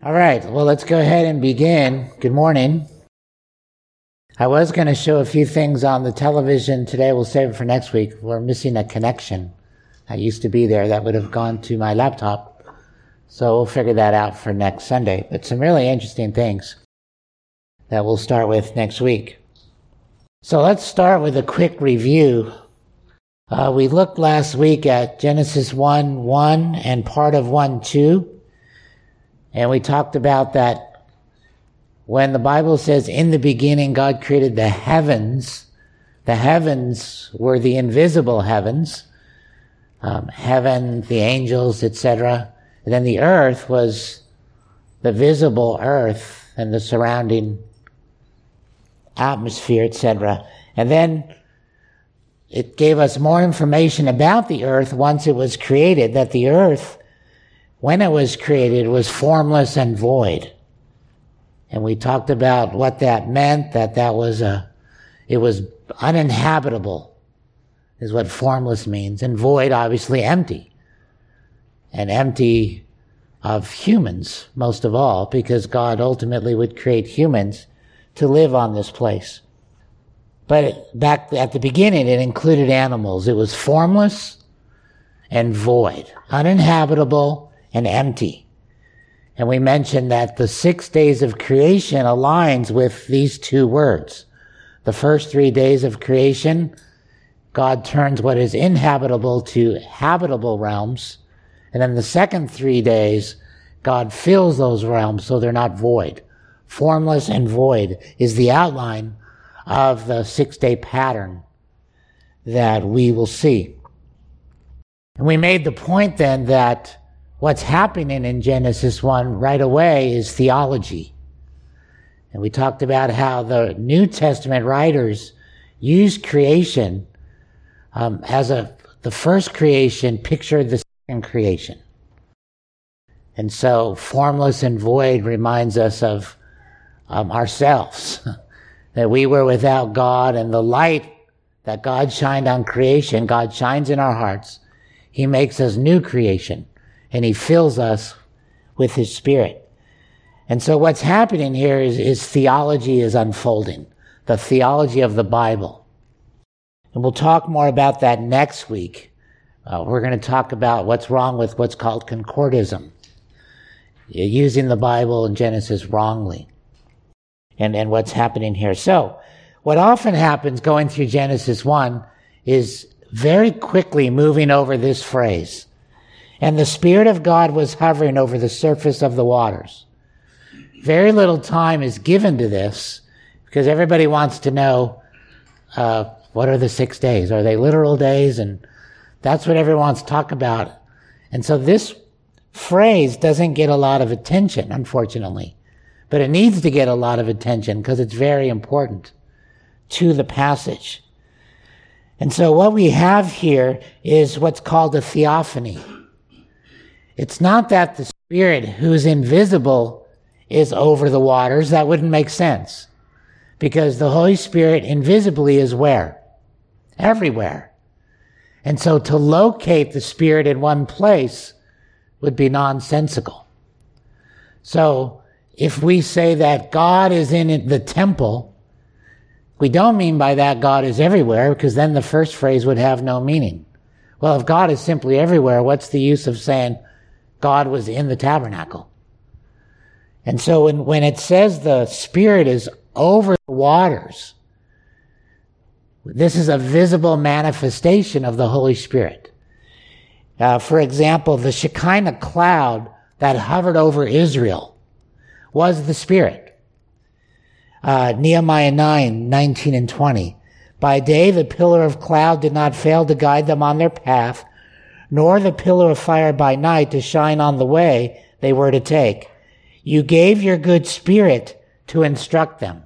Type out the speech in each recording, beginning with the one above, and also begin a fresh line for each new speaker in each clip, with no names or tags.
All right, well, let's go ahead and begin. Good morning. I was going to show a few things on the television today. We'll save it for next week. We're missing a connection that used to be there that would have gone to my laptop. So we'll figure that out for next Sunday. But some really interesting things that we'll start with next week. So let's start with a quick review. We looked last week at Genesis 1:1 and part of 1:2. And we talked about that when the Bible says, in the beginning God created the heavens were the invisible heavens, heaven, the angels, etc. And then the earth was the visible earth and the surrounding atmosphere, etc. And then it gave us more information about the earth once it was created, that the earth, when it was created, was formless and void. And we talked about what that meant, that it was uninhabitable, is what formless means. And void, obviously empty. And empty of humans, most of all, because God ultimately would create humans to live on this place. But back at the beginning, it included animals. It was formless and void, uninhabitable and empty. And we mentioned that the 6 days of creation aligns with these two words. The first 3 days of creation, God turns what is inhabitable to habitable realms. And then the second 3 days, God fills those realms so they're not void. Formless and void is the outline of the 6-day pattern that we will see. And we made the point then that what's happening in Genesis 1 right away is theology. And we talked about how the New Testament writers use creation as the first creation pictured the second creation. And so formless and void reminds us of ourselves, that we were without God, and the light that God shined on creation, God shines in our hearts. He makes us new creation, and he fills us with his Spirit. And so what's happening here is theology is unfolding, the theology of the Bible. And we'll talk more about that next week. We're going to talk about what's wrong with what's called concordism, using the Bible and Genesis wrongly, and what's happening here. So what often happens going through Genesis 1 is very quickly moving over this phrase. And the Spirit of God was hovering over the surface of the waters. Very little time is given to this because everybody wants to know what are the 6 days? Are they literal days? And that's what everyone wants to talk about. And so this phrase doesn't get a lot of attention, unfortunately. But it needs to get a lot of attention because it's very important to the passage. And so what we have here is what's called a theophany. It's not that the Spirit, who's invisible, is over the waters. That wouldn't make sense. Because the Holy Spirit invisibly is where? Everywhere. And so to locate the Spirit in one place would be nonsensical. So if we say that God is in the temple, we don't mean by that God is everywhere, because then the first phrase would have no meaning. Well, if God is simply everywhere, what's the use of saying God was in the tabernacle? And so when it says the Spirit is over the waters, this is a visible manifestation of the Holy Spirit. For example, the Shekinah cloud that hovered over Israel was the Spirit. Nehemiah 9:19 and 20. By day the pillar of cloud did not fail to guide them on their path, nor the pillar of fire by night to shine on the way they were to take. You gave your good Spirit to instruct them.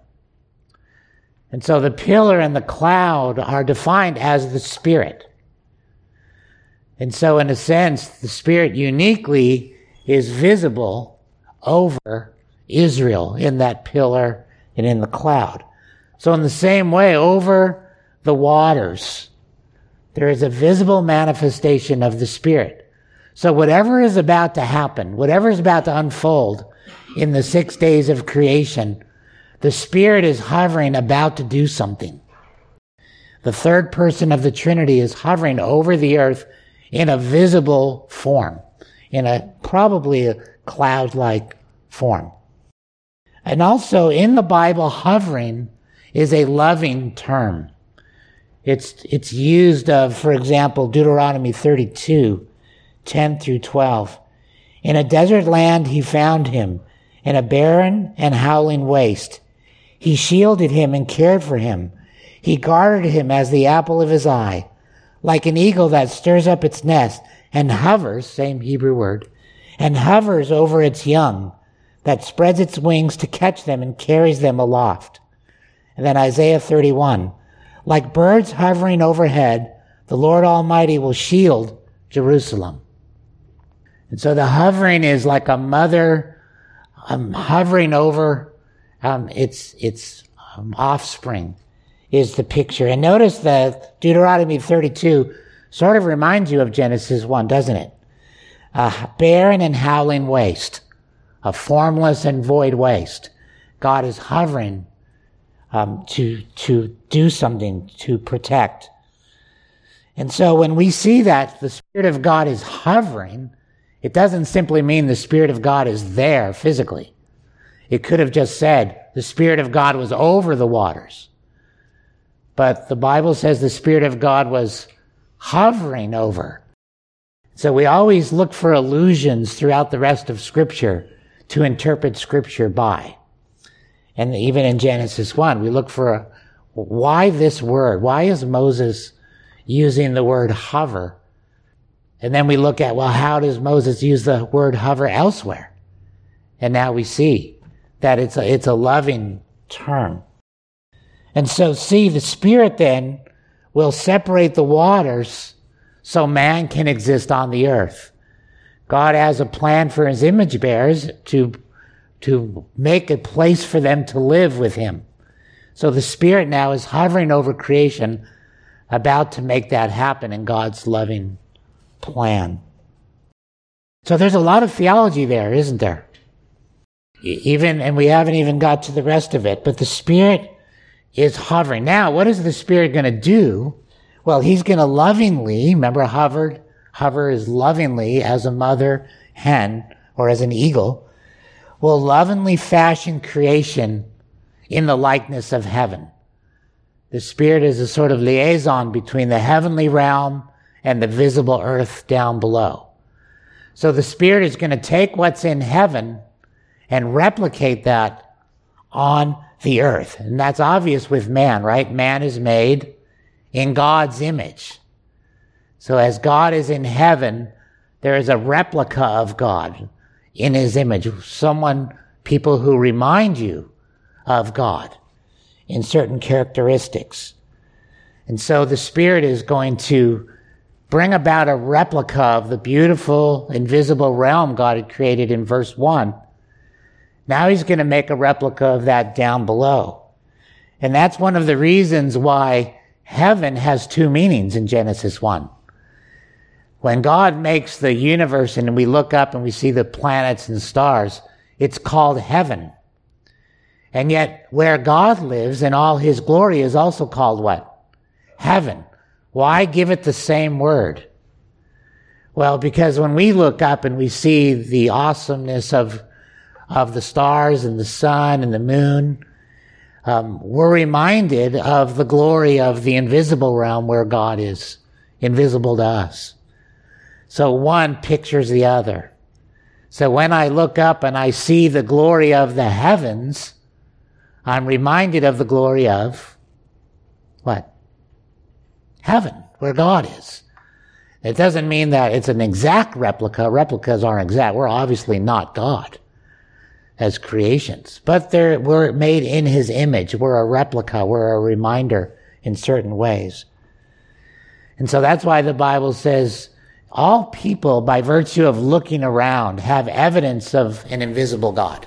And so the pillar and the cloud are defined as the Spirit. And so in a sense, the Spirit uniquely is visible over Israel in that pillar and in the cloud. So in the same way, over the waters, there is a visible manifestation of the Spirit. So whatever is about to happen, whatever is about to unfold in the 6 days of creation, the Spirit is hovering about to do something. The third person of the Trinity is hovering over the earth in a visible form, in probably a cloud-like form. And also in the Bible, hovering is a loving term. It's used of, for example, Deuteronomy 32, 10 through 12. In a desert land he found him, in a barren and howling waste. He shielded him and cared for him. He guarded him as the apple of his eye, like an eagle that stirs up its nest and hovers, same Hebrew word, and hovers over its young, that spreads its wings to catch them and carries them aloft. And then Isaiah 31, like birds hovering overhead, the Lord Almighty will shield Jerusalem. And so the hovering is like a mother hovering over its offspring is the picture. And notice that Deuteronomy 32 sort of reminds you of Genesis 1, doesn't it? A barren and howling waste, a formless and void waste. God is hovering to do something, to protect. And so when we see that the Spirit of God is hovering, it doesn't simply mean the Spirit of God is there physically. It could have just said the Spirit of God was over the waters. But the Bible says the Spirit of God was hovering over. So we always look for allusions throughout the rest of Scripture to interpret Scripture by. And even in Genesis 1, we look for why this word? Why is Moses using the word hover? And then we look at, well, how does Moses use the word hover elsewhere? And now we see that it's a loving term. And so see, the Spirit then will separate the waters so man can exist on the earth. God has a plan for his image bearers to make a place for them to live with him. So the Spirit now is hovering over creation, about to make that happen in God's loving plan. So there's a lot of theology there, isn't there? And we haven't even got to the rest of it, but the Spirit is hovering. Now, what is the Spirit going to do? Well, he's going to lovingly, remember hover is lovingly as a mother hen or as an eagle, will lovingly fashion creation in the likeness of heaven. The Spirit is a sort of liaison between the heavenly realm and the visible earth down below. So the Spirit is going to take what's in heaven and replicate that on the earth. And that's obvious with man, right? Man is made in God's image. So as God is in heaven, there is a replica of God in his image. People who remind you of God in certain characteristics. And so the Spirit is going to bring about a replica of the beautiful, invisible realm God had created in verse 1. Now he's going to make a replica of that down below. And that's one of the reasons why heaven has two meanings in Genesis 1. When God makes the universe and we look up and we see the planets and stars, it's called heaven. And yet where God lives in all his glory is also called what? Heaven. Why give it the same word? Well, because when we look up and we see the awesomeness of the stars and the sun and the moon, we're reminded of the glory of the invisible realm where God is invisible to us. So one pictures the other. So when I look up and I see the glory of the heavens, I'm reminded of the glory of what? Heaven, where God is. It doesn't mean that it's an exact replica. Replicas aren't exact. We're obviously not God as creations, but we're made in his image. We're a replica. We're a reminder in certain ways. And so that's why the Bible says all people, by virtue of looking around, have evidence of an invisible God.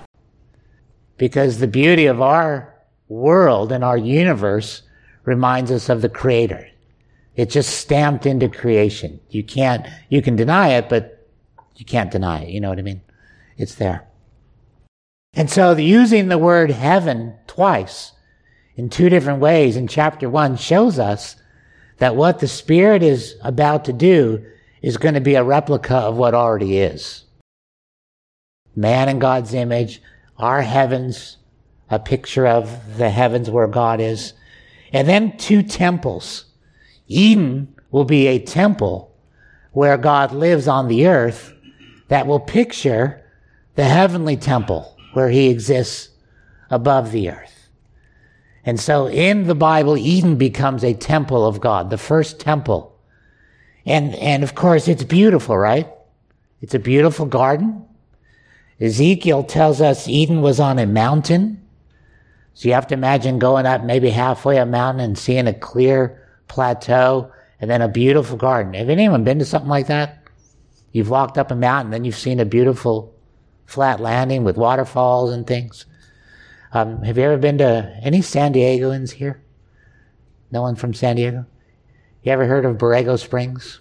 Because the beauty of our world and our universe reminds us of the Creator. It's just stamped into creation. You can deny it, but you can't deny it. You know what I mean? It's there. And so using the word heaven twice in two different ways in chapter 1 shows us that what the Spirit is about to do is going to be a replica of what already is. Man in God's image, our heavens, a picture of the heavens where God is. And then two temples. Eden will be a temple where God lives on the earth that will picture the heavenly temple where he exists above the earth. And so in the Bible, Eden becomes a temple of God, the first temple. And of course, it's beautiful, right? It's a beautiful garden. Ezekiel tells us Eden was on a mountain. So you have to imagine going up maybe halfway a mountain and seeing a clear plateau and then a beautiful garden. Have anyone been to something like that? You've walked up a mountain, then you've seen a beautiful flat landing with waterfalls and things. Have you ever been to any San Diegoans here? No one from San Diego? You ever heard of Borrego Springs?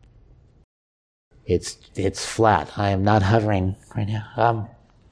It's flat. I am not hovering right now.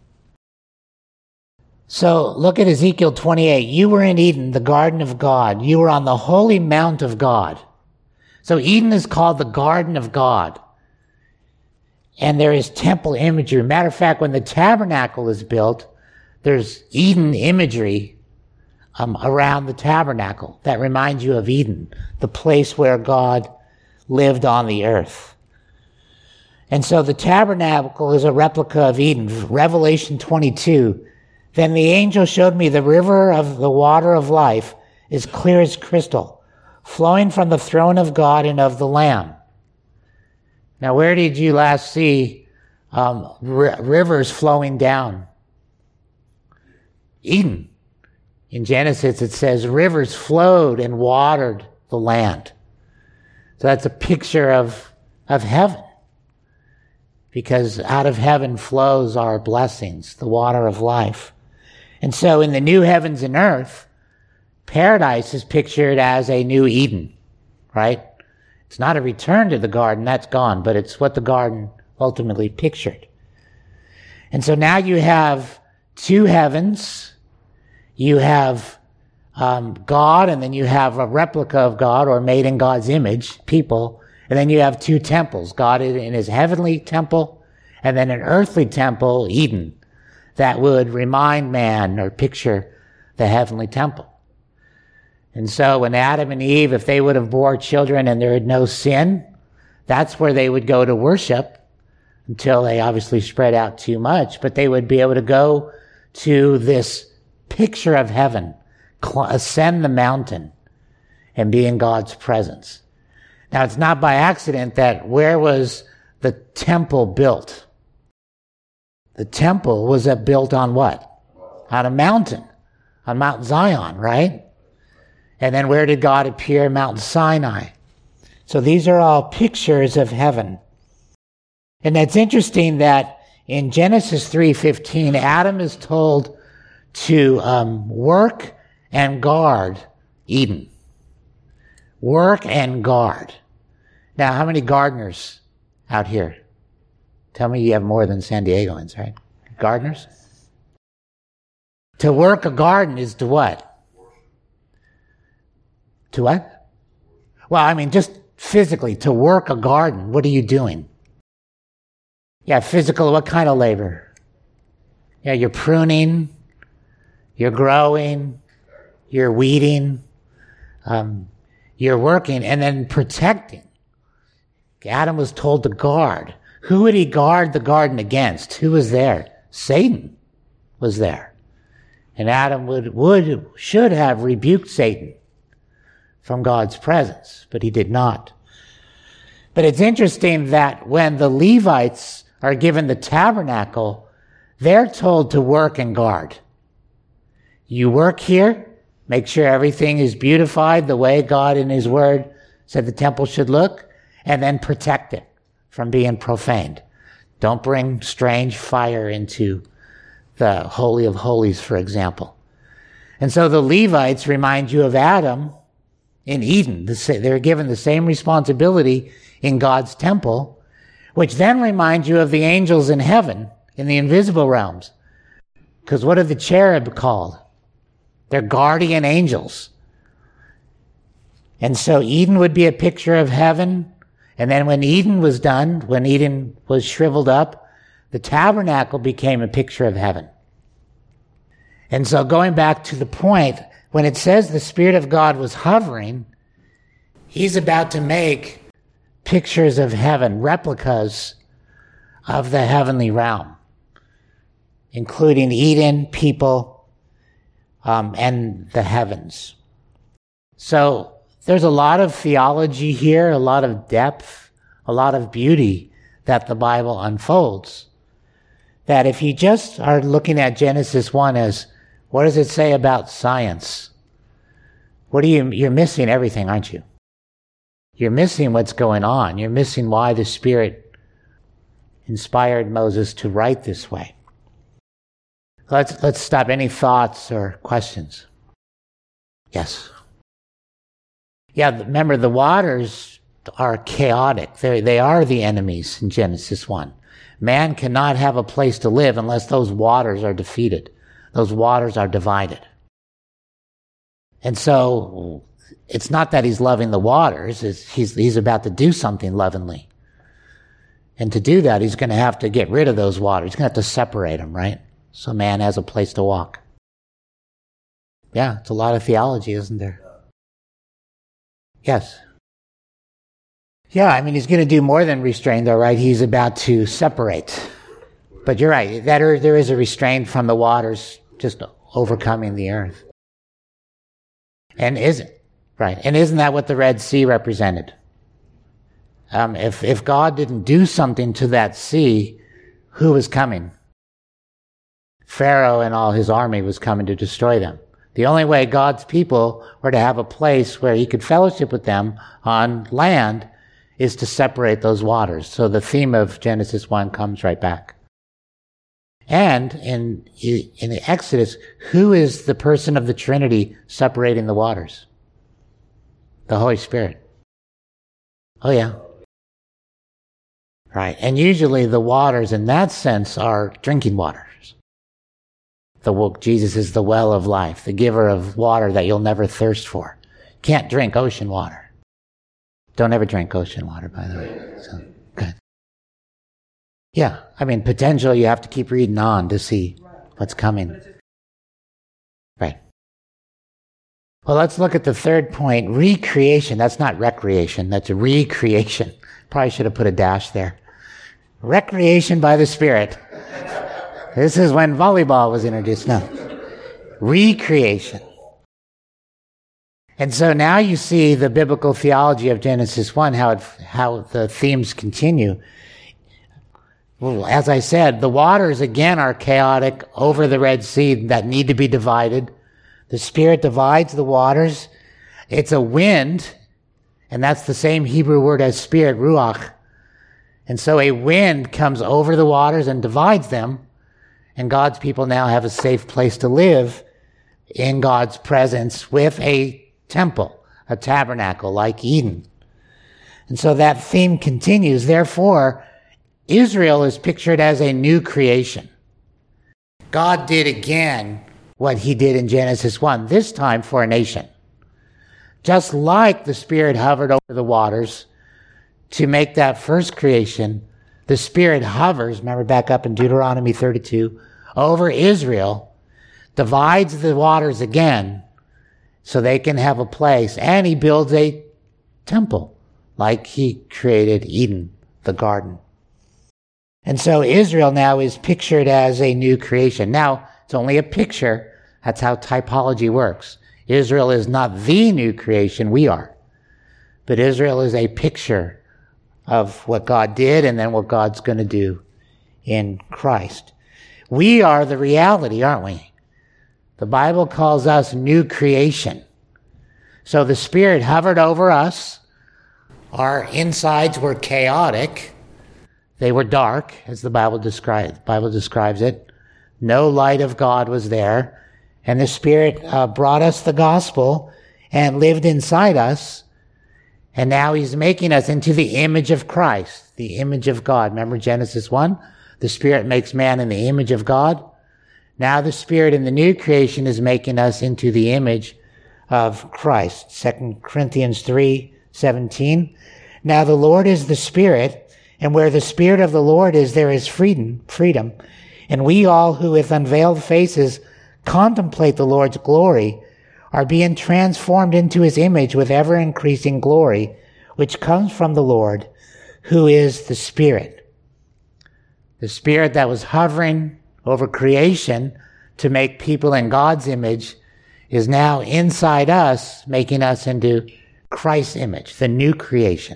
So look at Ezekiel 28. You were in Eden, the garden of God. You were on the holy mount of God. So Eden is called the garden of God. And there is temple imagery. Matter of fact, when the tabernacle is built, there's Eden imagery around the tabernacle that reminds you of Eden, the place where God lived on the earth. And so the tabernacle is a replica of Eden. Revelation 22. Then the angel showed me the river of the water of life, as clear as crystal, flowing from the throne of God and of the Lamb. Now, where did you last see rivers flowing down? Eden. In Genesis, it says rivers flowed and watered the land. So that's a picture of heaven. Because out of heaven flows our blessings, the water of life. And so in the new heavens and earth, paradise is pictured as a new Eden, right? It's not a return to the garden, that's gone, but it's what the garden ultimately pictured. And so now you have two heavens, you have God, and then you have a replica of God or made in God's image, people, and then you have two temples, God in his heavenly temple, and then an earthly temple, Eden, that would remind man or picture the heavenly temple. And so when Adam and Eve, if they would have bore children and there had no sin, that's where they would go to worship until they obviously spread out too much. But they would be able to go to this picture of heaven, ascend the mountain, and be in God's presence. Now, it's not by accident that where was the temple built? The temple was built on what? On a mountain, on Mount Zion, right? And then where did God appear? Mount Sinai. So these are all pictures of heaven. And that's interesting that in Genesis 3:15, Adam is told to work and guard Eden. Work and guard. Now, how many gardeners out here? Tell me you have more than San Diegoans, right? Gardeners? To work a garden is to what? To what? Well, I mean, just physically, to work a garden, what are you doing? Yeah, physical, what kind of labor? Yeah, you're pruning, you're growing, you're weeding, you're working, and then protecting. Adam was told to guard. Who would he guard the garden against? Who was there? Satan was there. And Adam should have rebuked Satan from God's presence, but he did not. But it's interesting that when the Levites are given the tabernacle, they're told to work and guard. You work here, make sure everything is beautified the way God in his word said the temple should look, and then protect it from being profaned. Don't bring strange fire into the Holy of Holies, for example. And so the Levites remind you of Adam in Eden. They're given the same responsibility in God's temple, which then reminds you of the angels in heaven, in the invisible realms. Because what are the cherub called? They're guardian angels. And so Eden would be a picture of heaven. And then when Eden was done, when Eden was shriveled up, the tabernacle became a picture of heaven. And so going back to the point, when it says the Spirit of God was hovering, he's about to make pictures of heaven, replicas of the heavenly realm, including Eden, people, and the heavens. So there's a lot of theology here, a lot of depth, a lot of beauty that the Bible unfolds. That if you just are looking at Genesis 1 as, what does it say about science? You're missing everything, aren't you? You're missing what's going on. You're missing why the Spirit inspired Moses to write this way. Let's stop. Any thoughts or questions? Yes. Yeah, remember the waters are chaotic. They are the enemies in Genesis 1. Man cannot have a place to live unless those waters are defeated. Those waters are divided. And so it's not that he's loving the waters. He's about to do something lovingly. And to do that, he's going to have to get rid of those waters. He's going to have to separate them, right? So man has a place to walk. Yeah, it's a lot of theology, isn't there? Yes. Yeah, I mean, he's going to do more than restrain, though, right? He's about to separate. But you're right. There is a restraint from the waters just overcoming the earth. And isn't that what the Red Sea represented? If God didn't do something to that sea, who was coming? Pharaoh and all his army was coming to destroy them. The only way God's people were to have a place where he could fellowship with them on land is to separate those waters. So the theme of Genesis 1 comes right back. And in the Exodus, who is the person of the Trinity separating the waters? The Holy Spirit. Oh yeah. Right. And usually the waters in that sense are drinking waters. Jesus is the well of life, the giver of water that you'll never thirst for. Can't drink ocean water. Don't ever drink ocean water, by the way. So, good. Yeah, I mean, potential, you have to keep reading on to see what's coming. Right. Well, let's look at the third point, recreation. That's not recreation, that's recreation. Probably should have put a dash there. Recreation by the Spirit. This is when volleyball was introduced. No. Recreation. And so now you see the biblical theology of Genesis 1, how the themes continue. Well, as I said, the waters again are chaotic over the Red Sea that need to be divided. The Spirit divides the waters. It's a wind, and that's the same Hebrew word as spirit, ruach. And so a wind comes over the waters and divides them. And God's people now have a safe place to live in God's presence with a temple, a tabernacle like Eden. And so that theme continues. Therefore, Israel is pictured as a new creation. God did again what he did in Genesis 1, this time for a nation. Just like the Spirit hovered over the waters to make that first creation, the Spirit hovers, remember back up in Deuteronomy 32, over Israel, divides the waters again so they can have a place. And he builds a temple like he created Eden, the garden. And so Israel now is pictured as a new creation. Now, it's only a picture. That's how typology works. Israel is not the new creation, we are. But Israel is a picture of what God did and then what God's going to do in Christ. We are the reality, aren't we? The Bible calls us new creation. So the Spirit hovered over us. Our insides were chaotic. They were dark, as the Bible describes it. No light of God was there. And the Spirit brought us the gospel and lived inside us. And now he's making us into the image of Christ, the image of God. Remember Genesis 1? The Spirit makes man in the image of God. Now the Spirit in the new creation is making us into the image of Christ. 2 Corinthians 3:17. Now the Lord is the Spirit, and where the Spirit of the Lord is, there is freedom. And we all who with unveiled faces contemplate the Lord's glory are being transformed into his image with ever increasing glory, which comes from the Lord, who is the Spirit. The Spirit that was hovering over creation to make people in God's image is now inside us, making us into Christ's image, the new creation.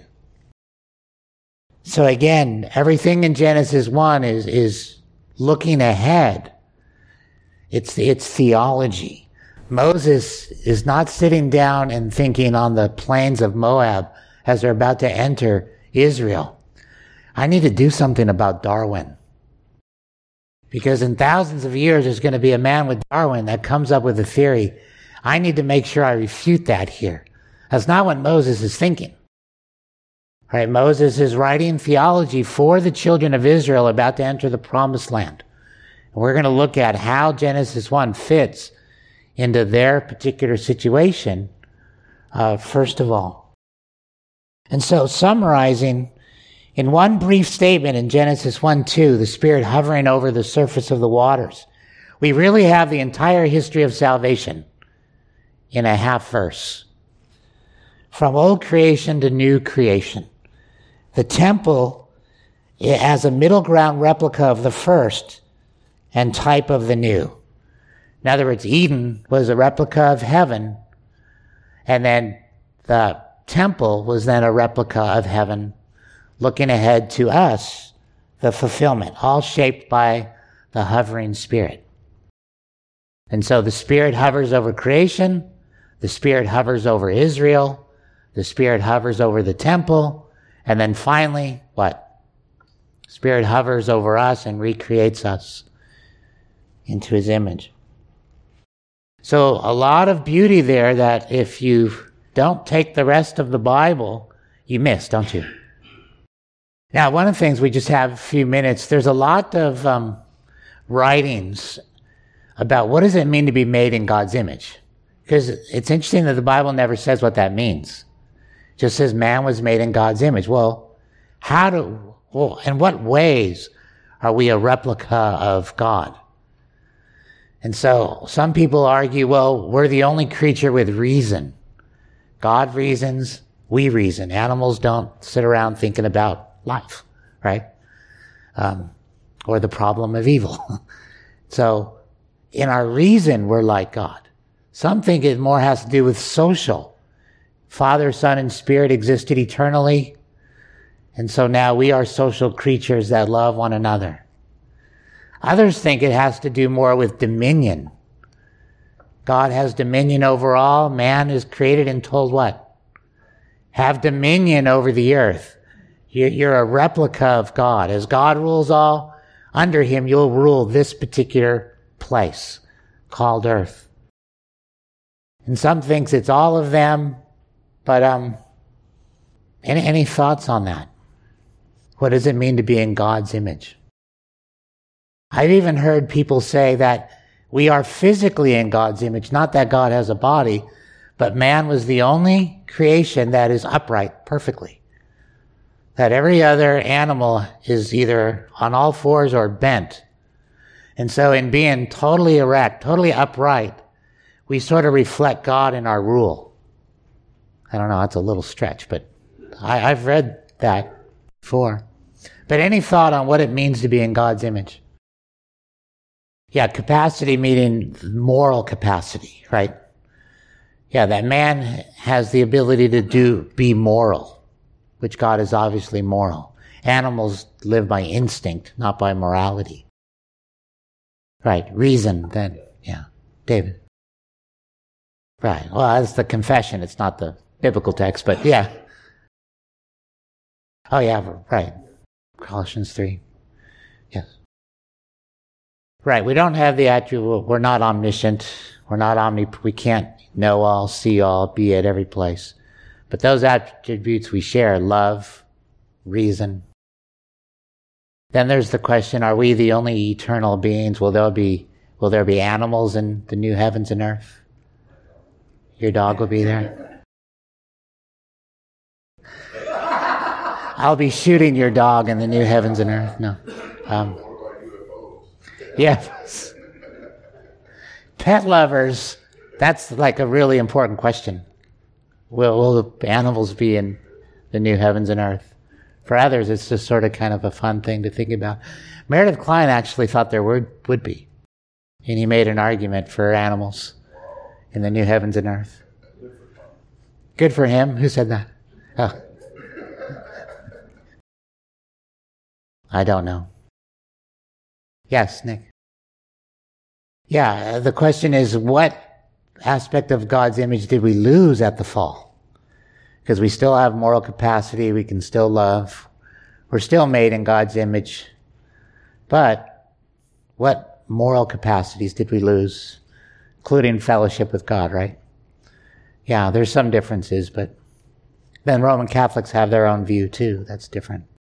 So again, everything in Genesis 1 is looking ahead. It's theology. Moses is not sitting down and thinking on the plains of Moab as they're about to enter Israel. I need to do something about Darwin. Because in thousands of years, there's going to be a man with Darwin that comes up with a theory. I need to make sure I refute that here. That's not what Moses is thinking. Right? Moses is writing theology for the children of Israel about to enter the promised land. And we're going to look at how Genesis 1 fits into their particular situation, first of all. And so summarizing, in one brief statement in Genesis 1:2, the Spirit hovering over the surface of the waters, we really have the entire history of salvation in a half verse. From old creation to new creation. The temple as a middle ground replica of the first and type of the new. In other words, Eden was a replica of heaven, and then the temple was then a replica of heaven, looking ahead to us, the fulfillment, all shaped by the hovering Spirit. And so the Spirit hovers over creation, the Spirit hovers over Israel, the Spirit hovers over the temple, and then finally, what? Spirit hovers over us and recreates us into his image. So a lot of beauty there that if you don't take the rest of the Bible, you miss, don't you? Now, one of the things, we just have a few minutes, there's a lot of writings about what does it mean to be made in God's image. Because it's interesting that the Bible never says what that means. It just says man was made in God's image. Well, in what ways are we a replica of God? And so some people argue, well, we're the only creature with reason. God reasons, we reason. Animals don't sit around thinking about life, right? Or the problem of evil. So in our reason, we're like God. Some think it more has to do with social. Father, Son, and Spirit existed eternally. And so now we are social creatures that love one another. Others think it has to do more with dominion. God has dominion over all. Man is created and told what? Have dominion over the earth. You're a replica of God. As God rules all, under him you'll rule this particular place called earth. And some thinks it's all of them, but any thoughts on that? What does it mean to be in God's image? I've even heard people say that we are physically in God's image, not that God has a body, but man was the only creation that is upright perfectly. That every other animal is either on all fours or bent. And so in being totally erect, totally upright, we sort of reflect God in our rule. I don't know, that's a little stretch, but I've read that before. But any thought on what it means to be in God's image? Yeah, capacity meaning moral capacity, right? Yeah, that man has the ability to be moral, which God is obviously moral. Animals live by instinct, not by morality. Right, reason then, yeah. David. Right, well, that's the confession, it's not the biblical text, but yeah. Oh yeah, right. Colossians 3. Yes. Right, we don't have the attribute, we're not omniscient, we can't know all, see all, be at every place. But those attributes we share, love, reason. Then there's the question, are we the only eternal beings? Will there be Will there be animals in the new heavens and earth? Your dog will be there? I'll be shooting your dog in the new heavens and earth. No. Yes. Pet lovers, that's like a really important question. Will the animals be in the new heavens and earth? For others, it's just sort of kind of a fun thing to think about. Meredith Kline actually thought there would be. And he made an argument for animals in the new heavens and earth. Good for him. Who said that? Oh. I don't know. Yes, Nick. Yeah, the question is, what aspect of God's image did we lose at the fall? Because we still have moral capacity, we can still love, we're still made in God's image. But what moral capacities did we lose, including fellowship with God, right? Yeah, there's some differences, but then Roman Catholics have their own view too. That's different.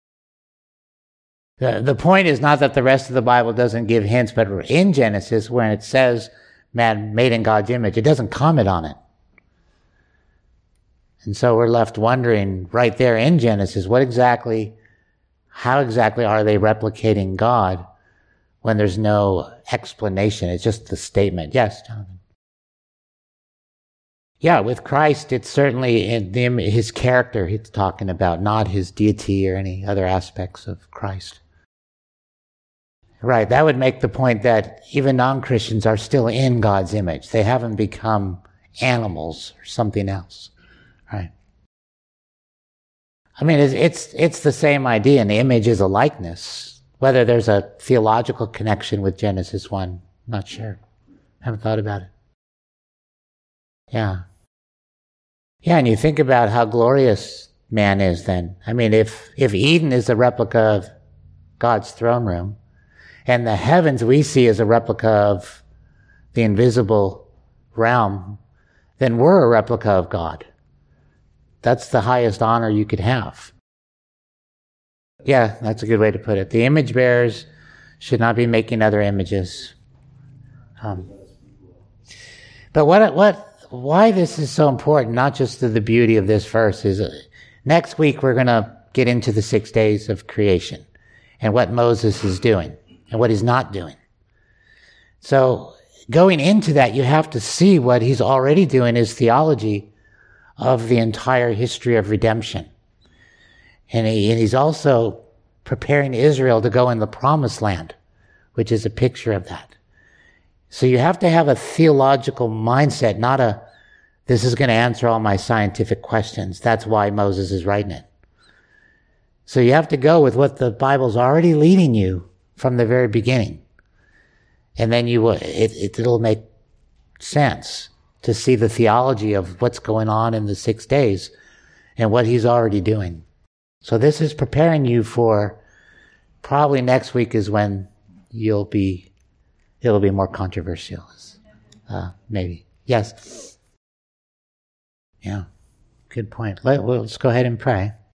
The point is not that the rest of the Bible doesn't give hints, but in Genesis, when it says man made in God's image, it doesn't comment on it. And so we're left wondering right there in Genesis, how exactly are they replicating God when there's no explanation? It's just the statement. Yes, Jonathan. Yeah, with Christ, it's certainly in his character he's talking about, not his deity or any other aspects of Christ. Right, that would make the point that even non-Christians are still in God's image. They haven't become animals or something else. Right. I mean, it's the same idea, and the image is a likeness. Whether there's a theological connection with Genesis 1, not sure. Haven't thought about it. Yeah. Yeah, and you think about how glorious man is then. I mean, if Eden is a replica of God's throne room, and the heavens we see as a replica of the invisible realm, then we're a replica of God. That's the highest honor you could have. Yeah, that's a good way to put it. The image bearers should not be making other images. But why this is so important, not just to the beauty of this verse, is next week we're going to get into the 6 days of creation and what Moses is doing and what he's not doing. So going into that, you have to see what he's already doing is theology of the entire history of redemption. And he's also preparing Israel to go in the promised land, which is a picture of that. So you have to have a theological mindset, not this is going to answer all my scientific questions. That's why Moses is writing it. So you have to go with what the Bible's already leading you from the very beginning. And then it'll make sense to see the theology of what's going on in the 6 days and what he's already doing. So this is preparing you for probably next week is when it'll be more controversial. Maybe. Yes. Yeah. Good point. Let's go ahead and pray.